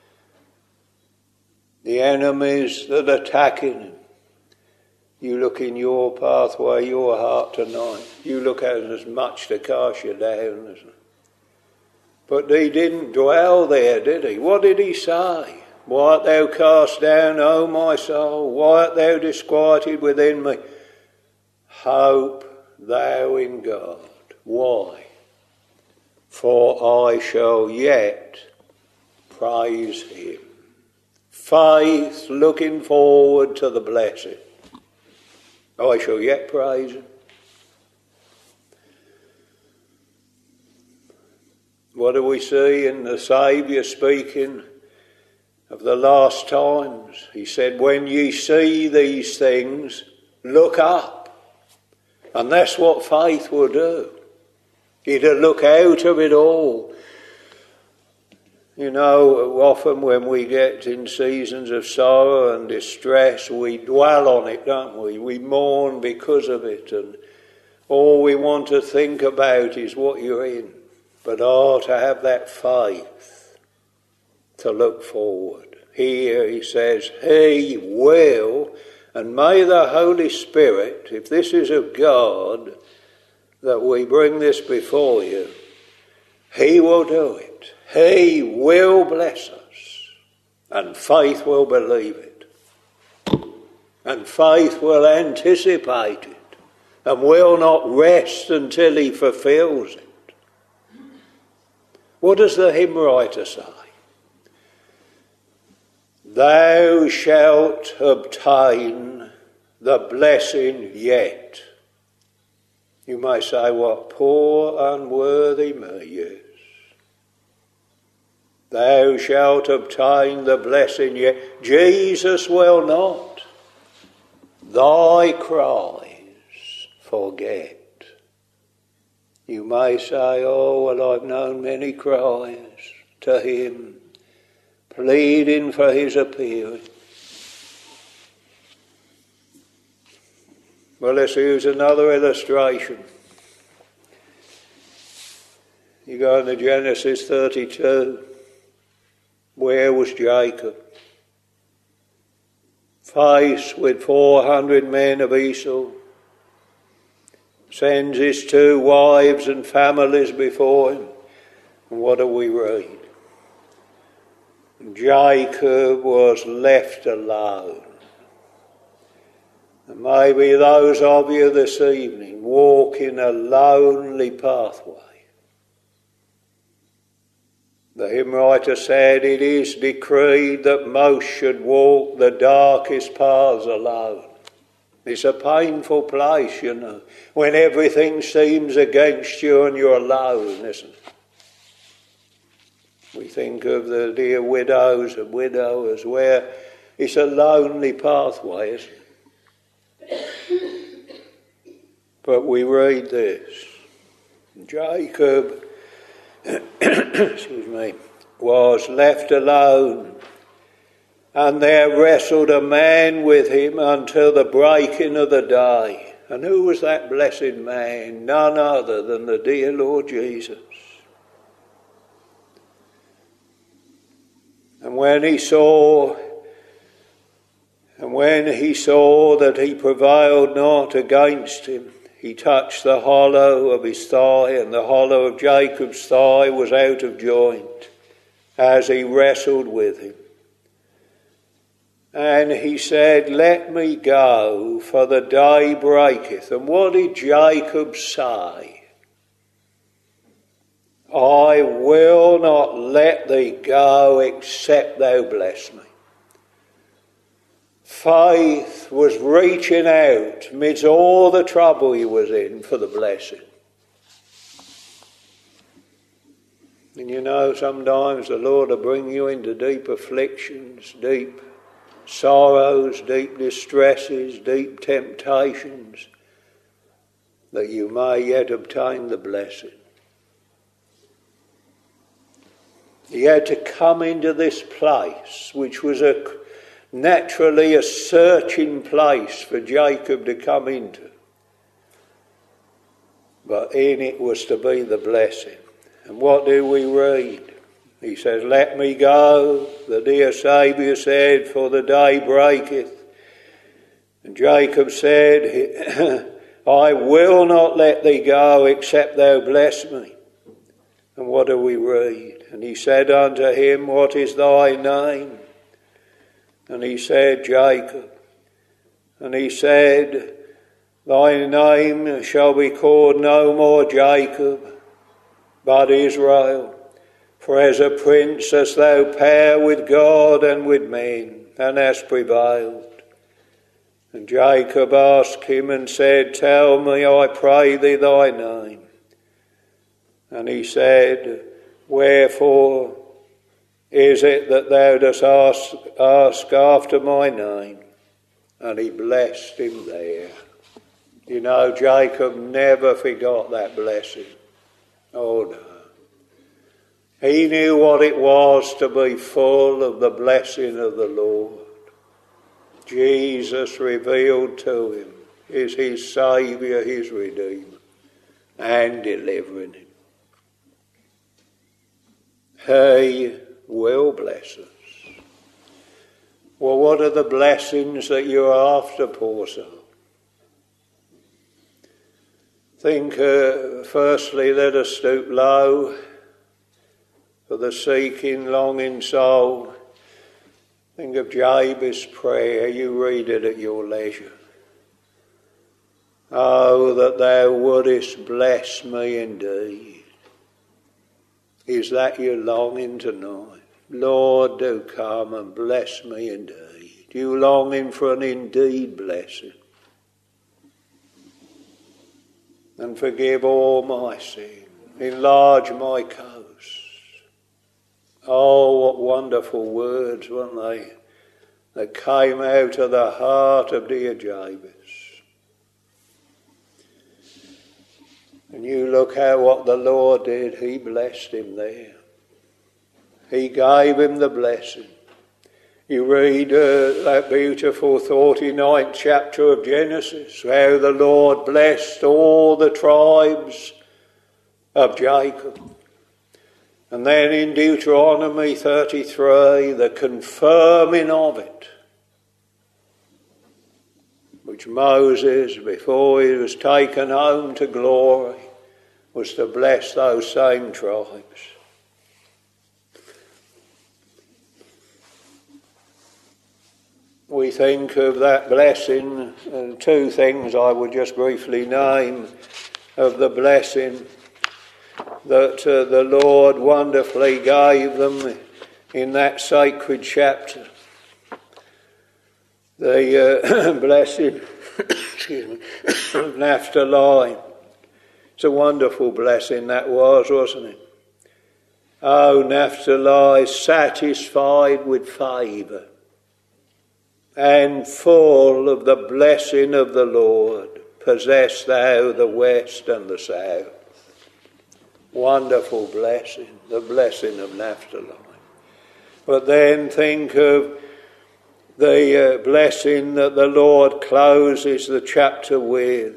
The enemies that are attacking him. You look in your pathway, your heart tonight. You look at it as much to cast you down, isn't it? But he didn't dwell there, did he? What did he say? Why art thou cast down, O my soul? Why art thou disquieted within me? Hope thou in God. Why? For I shall yet praise him. Faith looking forward to the blessing. I shall yet praise him. What do we see in the Saviour speaking of the last times? He said, when ye see these things, look up. And that's what faith will do. It'll look out of it all. You know, often when we get in seasons of sorrow and distress, we dwell on it, don't we? We mourn because of it, and all we want to think about is what you're in. But to have that faith to look forward. Here he says, he will, and may the Holy Spirit, if this is of God, that we bring this before you, he will do it. He will bless us, and faith will believe it, and faith will anticipate it, and will not rest until he fulfills it. What does the hymn writer say? Thou shalt obtain the blessing yet. You may say, what poor unworthy me is. Thou shalt obtain the blessing yet. Jesus will not thy cries forget. You may say, oh, well, I've known many cries to him, pleading for his appearing. Well, let's use another illustration. You go into Genesis 32. Where was Jacob? Faced with 400 men of Esau. Sends his 2 wives and families before him. And what do we read? Jacob was left alone. And maybe those of you this evening walking a lonely pathway. The hymn writer said, it is decreed that most should walk the darkest paths alone. It's a painful place, you know, when everything seems against you and you're alone, isn't it? We think of the dear widows and widowers where it's a lonely pathway, isn't it? But we read this. Jacob, excuse me, was left alone, and there wrestled a man with him until the breaking of the day. And who was that blessed man? None other than the dear Lord Jesus. And when he saw that he prevailed not against him, he touched the hollow of his thigh, and the hollow of Jacob's thigh was out of joint as he wrestled with him. And he said, let me go, for the day breaketh. And what did Jacob say? I will not let thee go except thou bless me. Faith was reaching out amidst all the trouble he was in for the blessing. And you know, sometimes the Lord will bring you into deep afflictions, deep sorrows, deep distresses, deep temptations, that you may yet obtain the blessing. He had to come into this place, which was naturally a searching place for Jacob to come into. But in it was to be the blessing. And what do we read? He says, let me go, the dear Saviour said, for the day breaketh. And Jacob said, I will not let thee go except thou bless me. And what do we read? And he said unto him, what is thy name? And he said, Jacob. And he said, thy name shall be called no more Jacob, but Israel. For as a prince hast thou power with God and with men, and hast prevailed. And Jacob asked him and said, tell me, I pray thee, thy name. And he said, wherefore is it that thou dost ask after my name? And he blessed him there. You know, Jacob never forgot that blessing. Oh no. He knew what it was to be full of the blessing of the Lord. Jesus revealed to him is his Saviour, his Redeemer, and delivering him. He will bless us. Well, what are the blessings that you're after, poor soul? Think, firstly, let us stoop low for the seeking, longing soul. Think of Jabez's prayer. You read it at your leisure. Oh, that thou wouldest bless me indeed. Is that your longing tonight? Lord, do come and bless me indeed. You longing for an indeed blessing. And forgive all my sin. Enlarge my coast. Oh, what wonderful words, weren't they, that came out of the heart of dear Jabez. And you look at what the Lord did. He blessed him there. He gave him the blessing. You read that beautiful 49th chapter of Genesis, how the Lord blessed all the tribes of Jacob. And then in Deuteronomy 33, the confirming of it, which Moses, before he was taken home to glory, was to bless those same tribes. We think of that blessing, two things I would just briefly name of the blessing that the Lord wonderfully gave them in that sacred chapter. The blessing of Naphtali. It's a wonderful blessing that was, wasn't it? Oh, Naphtali, satisfied with favour and full of the blessing of the Lord, possess thou the west and the south. Wonderful blessing, the blessing of Naphtali. But then think of the blessing that the Lord closes the chapter with.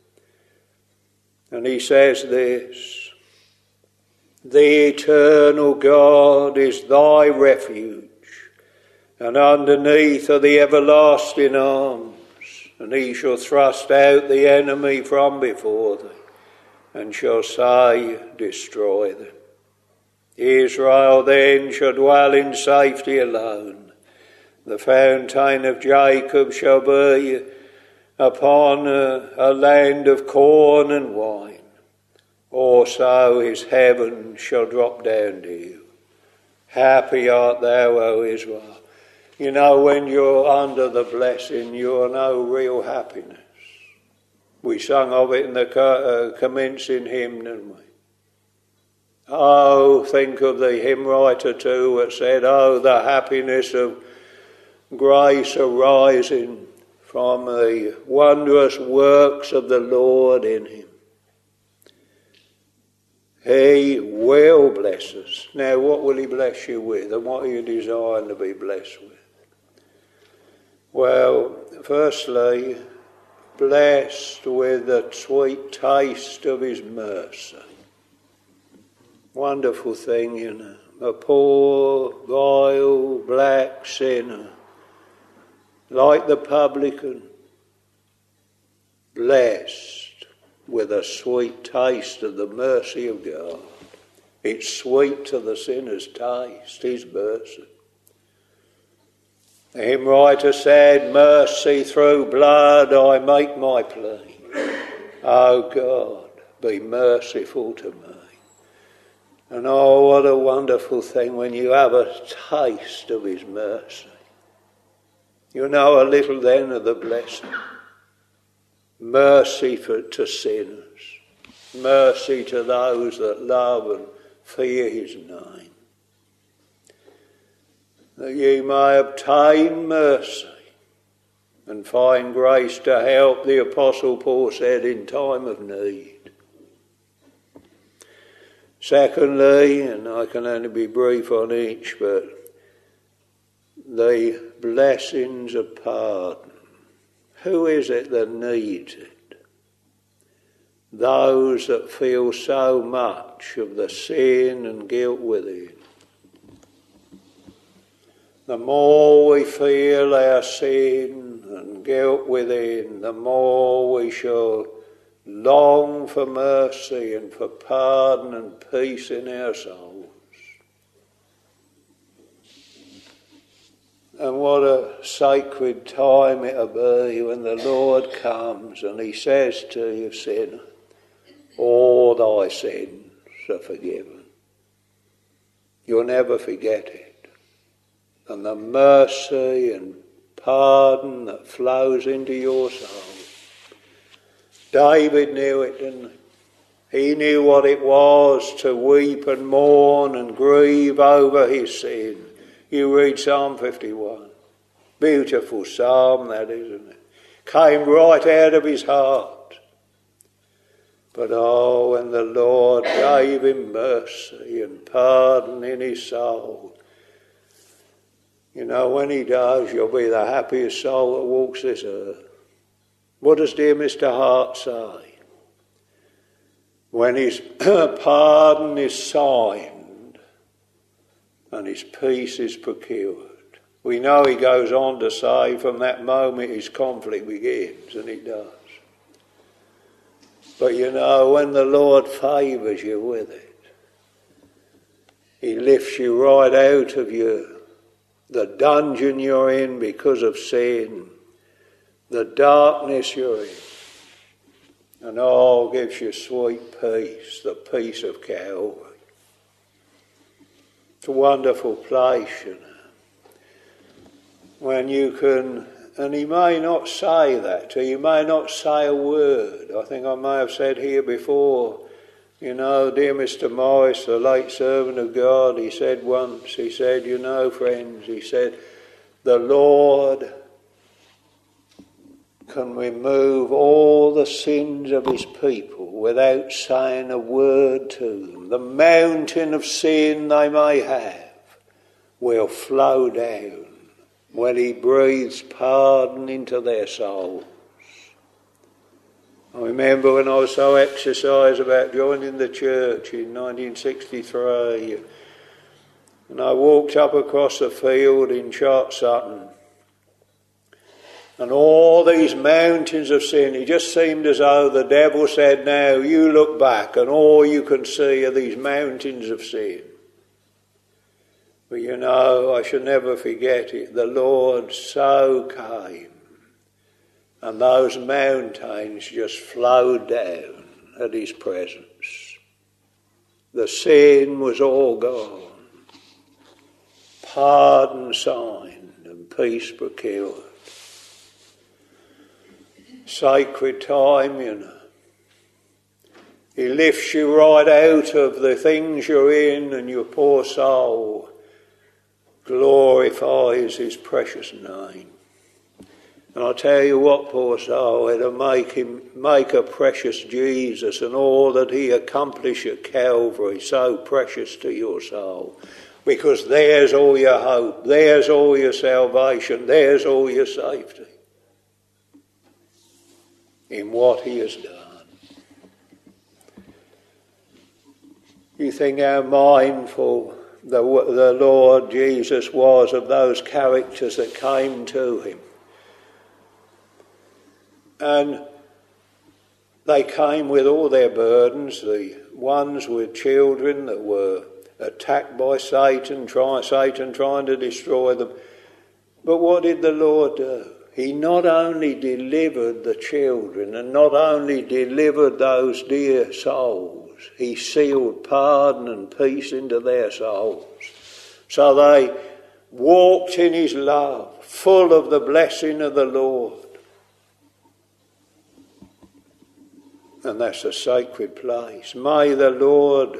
And he says this: the eternal God is thy refuge, and underneath are the everlasting arms, and he shall thrust out the enemy from before thee, and shall say, destroy them. Israel then shall dwell in safety alone. The fountain of Jacob shall be upon a land of corn and wine. Also his heaven shall drop down to you. Happy art thou, O Israel. You know, when you're under the blessing, you know real happiness. We sung of it in the commencing hymn, didn't we? Oh, think of the hymn writer too that said, oh, the happiness of grace arising from the wondrous works of the Lord in him. He will bless us. Now, what will he bless you with, and what are you desiring to be blessed with? Well, firstly, blessed with the sweet taste of his mercy. Wonderful thing, you know. A poor, vile, black sinner, like the publican, blessed with a sweet taste of the mercy of God. It's sweet to the sinner's taste, his mercy. The hymn writer said, mercy through blood I make my plea. O God, be merciful to me. And oh, what a wonderful thing when you have a taste of his mercy. You know a little then of the blessing. Mercy to sinners. Mercy to those that love and fear his name. That ye may obtain mercy and find grace to help, the Apostle Paul said, in time of need. Secondly, and I can only be brief on each, but the blessings of pardon. Who is it that needs it? Those that feel so much of the sin and guilt within. The more we feel our sin and guilt within, the more we shall long for mercy and for pardon and peace in our souls. And what a sacred time it'll be when the Lord comes and he says to you, sinner, all thy sins are forgiven. You'll never forget it. And the mercy and pardon that flows into your soul. David knew it, didn't he? He knew what it was to weep and mourn and grieve over his sin. You read Psalm 51. Beautiful psalm that, isn't it? Came right out of his heart. But oh, when the Lord gave him mercy and pardon in his soul, You know, when he does, you'll be the happiest soul that walks this earth. What does dear Mr. Hart say? When his pardon is signed and his peace is procured. We know he goes on to say from that moment his conflict begins, and it does. But you know, when the Lord favours you with it, he lifts you right out of the dungeon you're in because of sin, the darkness you're in, and all gives you sweet peace, the peace of Calvary. It's a wonderful place, you know, when you can, and he may not say that to you, he may not say a word. I think I may have said here before, you know, dear Mr. Morris, the late servant of God, he said once, he said, you know, friends, he said, the Lord can remove all the sins of his people without saying a word to them. The mountain of sin they may have will flow down when he breathes pardon into their souls. I remember when I was so exercised about joining the church in 1963, and I walked up across the field in Chart Sutton, and all these mountains of sin, it just seemed as though the devil said, now you look back and all you can see are these mountains of sin. But you know, I shall never forget it, the Lord so came and those mountains just flowed down at his presence. The sin was all gone, pardon signed and peace procured. Sacred time, you know. He lifts you right out of the things you're in, and your poor soul glorifies his precious name. And I'll tell you what, poor soul, it'll make a precious Jesus and all that he accomplished at Calvary so precious to your soul. Because there's all your hope, there's all your salvation, there's all your safety in what he has done. You think how mindful the Lord Jesus was of those characters that came to him. And they came with all their burdens, the ones with children that were attacked by Satan trying to destroy them. But what did the Lord do? He not only delivered the children and not only delivered those dear souls, he sealed pardon and peace into their souls. So they walked in his love, full of the blessing of the Lord. And that's a sacred place. May the Lord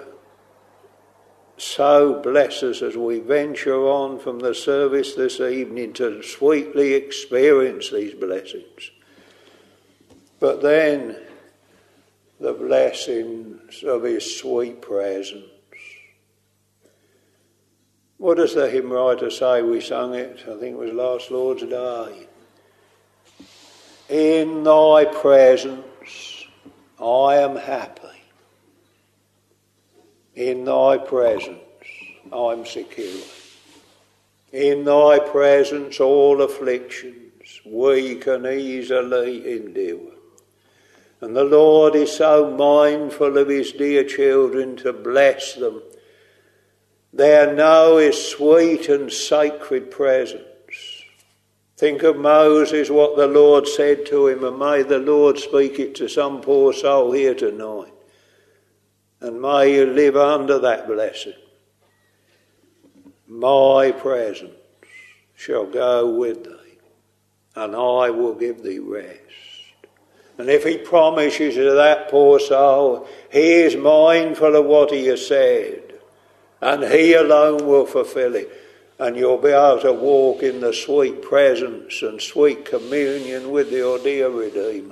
so bless us as we venture on from the service this evening to sweetly experience these blessings. But then the blessings of his sweet presence. What does the hymn writer say? We sung it, I think it was last Lord's Day. In thy presence I am happy. In thy presence I'm secure. In thy presence all afflictions we can easily endure. And the Lord is so mindful of his dear children to bless them. They know his sweet and sacred presence. Think of Moses, what the Lord said to him, and may the Lord speak it to some poor soul here tonight. And may you live under that blessing. My presence shall go with thee, and I will give thee rest. And if he promises to that poor soul, he is mindful of what he has said, and he alone will fulfill it. And you'll be able to walk in the sweet presence and sweet communion with your dear Redeemer.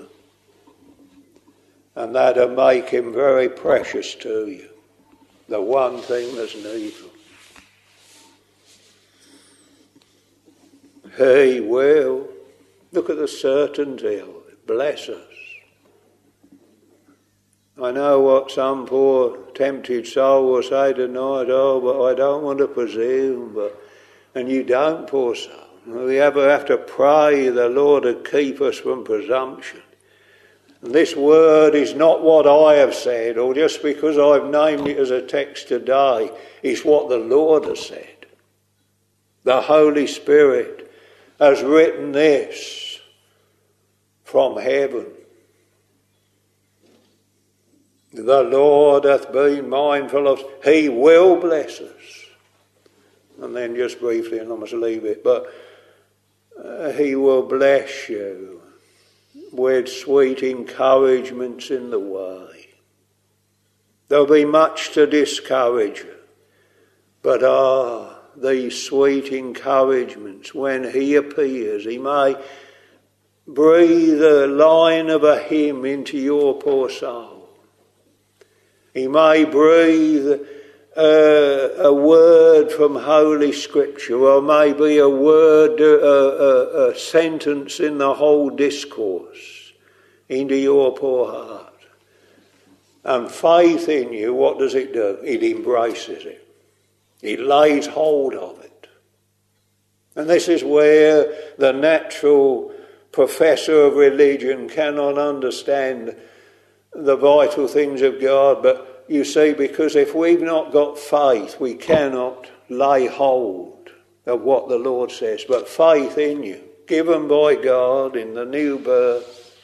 And that'll make him very precious to you, the one thing that's needful. He will. Look at the certainty of it. Bless us. I know what some poor tempted soul will say tonight, oh, but I don't want to presume. And you don't, poor soul. We ever have to pray the Lord to keep us from presumption. And this word is not what I have said, or just because I've named it as a text today. It's what the Lord has said. The Holy Spirit has written this from heaven. The Lord hath been mindful of us. He will bless us. And then just briefly, and I must leave it, but He will bless you with sweet encouragements in the way. There'll be much to discourage you, but these sweet encouragements, when He appears, He may breathe a line of a hymn into your poor soul. He may breathe a word from Holy Scripture, or maybe a word, a sentence in the whole discourse into your poor heart. And faith in you, what does it do? It embraces it. It lays hold of it. And this is where the natural professor of religion cannot understand the vital things of God, but you see, because if we've not got faith, we cannot lay hold of what the Lord says. But faith in you, given by God in the new birth,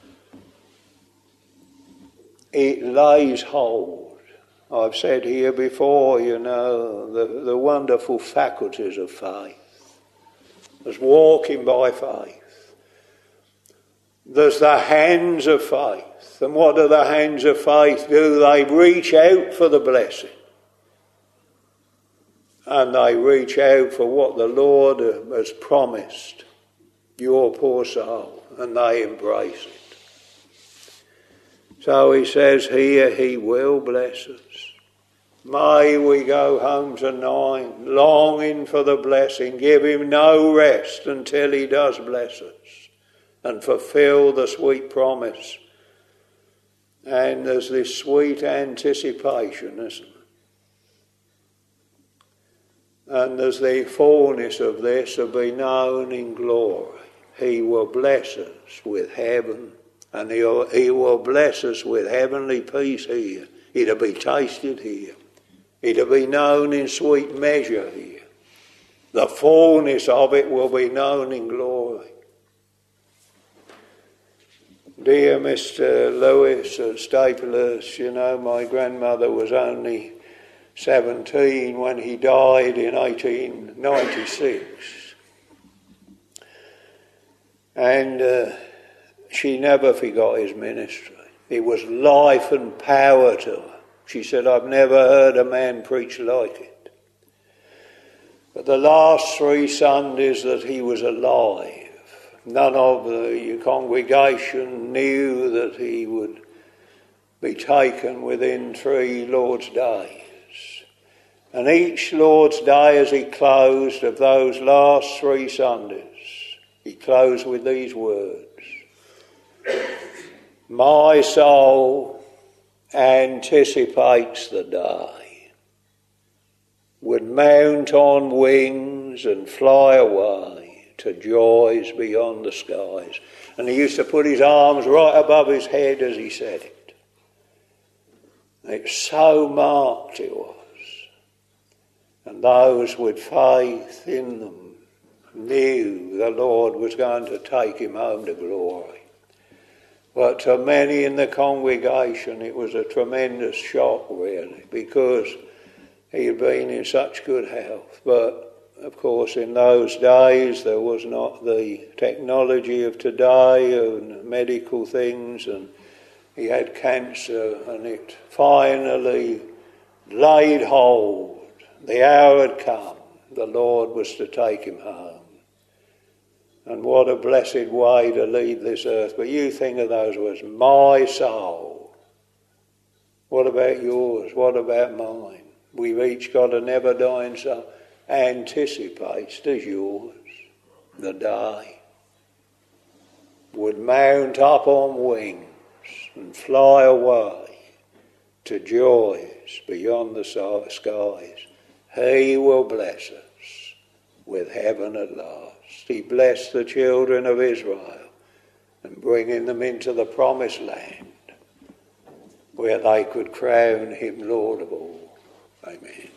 it lays hold. I've said here before, the wonderful faculties of faith. There's walking by faith. There's the hands of faith. And what do the hands of faith do? They reach out for the blessing. And they reach out for what the Lord has promised your poor soul. And they embrace it. So He says here, He will bless us. May we go home tonight longing for the blessing. Give Him no rest until He does bless us and fulfill the sweet promise. And there's this sweet anticipation, isn't there? And there's the fullness of this to be known in glory. He will bless us with heaven, and He will bless us with heavenly peace here. It'll be tasted here. It'll be known in sweet measure here. The fullness of it will be known in glory. Dear Mr. Lewis at Staples, my grandmother was only 17 when he died in 1896. And she never forgot his ministry. It was life and power to her. She said, I've never heard a man preach like it. But the last 3 Sundays that he was alive, none of the congregation knew that he would be taken within 3 Lord's days. And each Lord's day as he closed of those last 3 Sundays, he closed with these words. My soul anticipates the day, would mount on wings and fly away to joys beyond the skies. And he used to put his arms right above his head as he said it. It's so marked it was. And those with faith in them knew the Lord was going to take him home to glory. But to many in the congregation it was a tremendous shock really, because he had been in such good health. But of course in those days there was not the technology of today and medical things, and he had cancer, and it finally laid hold. The hour had come. The Lord was to take him home. And what a blessed way to leave this earth. But you think of those words, my soul. What about yours? What about mine? We've each got a never dying soul. Anticipates, does yours. the day, would mount up on wings and fly away to joys beyond the skies, he will bless us with heaven at last. He blessed the children of Israel and bringing them into the promised land where they could crown him Lord of all. Amen.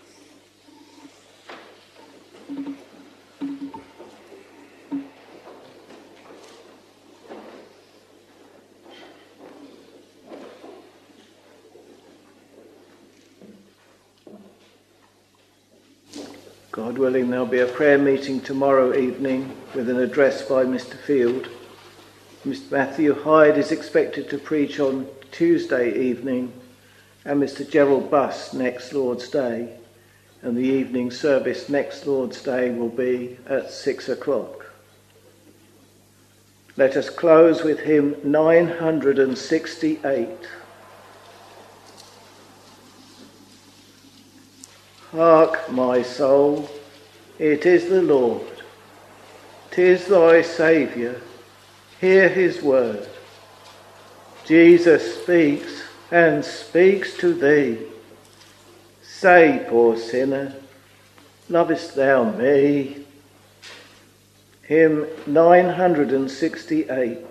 God willing, there'll be a prayer meeting tomorrow evening with an address by Mr. Field. Mr. Matthew Hyde is expected to preach on Tuesday evening, and Mr. Gerald Buss next Lord's Day. And the evening service next Lord's Day will be at 6 o'clock. Let us close with hymn 968. Hark, my soul, it is the Lord, 'tis thy Saviour, hear his word. Jesus speaks and speaks to thee. Say, poor sinner, lovest thou me? Hymn 968.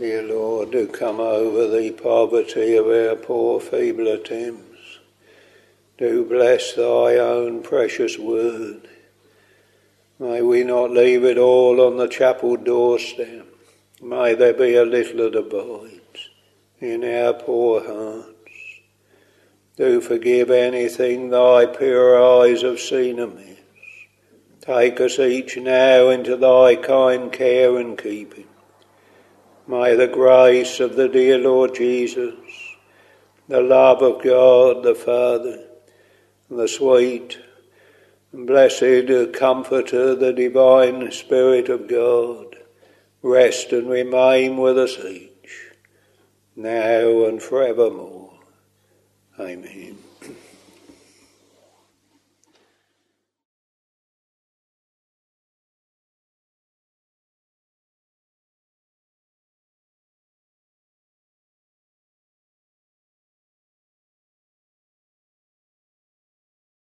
Dear Lord, do come over the poverty of our poor feeble attempts. Do bless thy own precious word. May we not leave it all on the chapel doorstep. May there be a little that abides in our poor hearts. Do forgive anything thy pure eyes have seen amiss. Take us each now into thy kind care and keeping. May the grace of the dear Lord Jesus, the love of God the Father, and the sweet and blessed Comforter, the divine Spirit of God, rest and remain with us each, now and forevermore. Amen.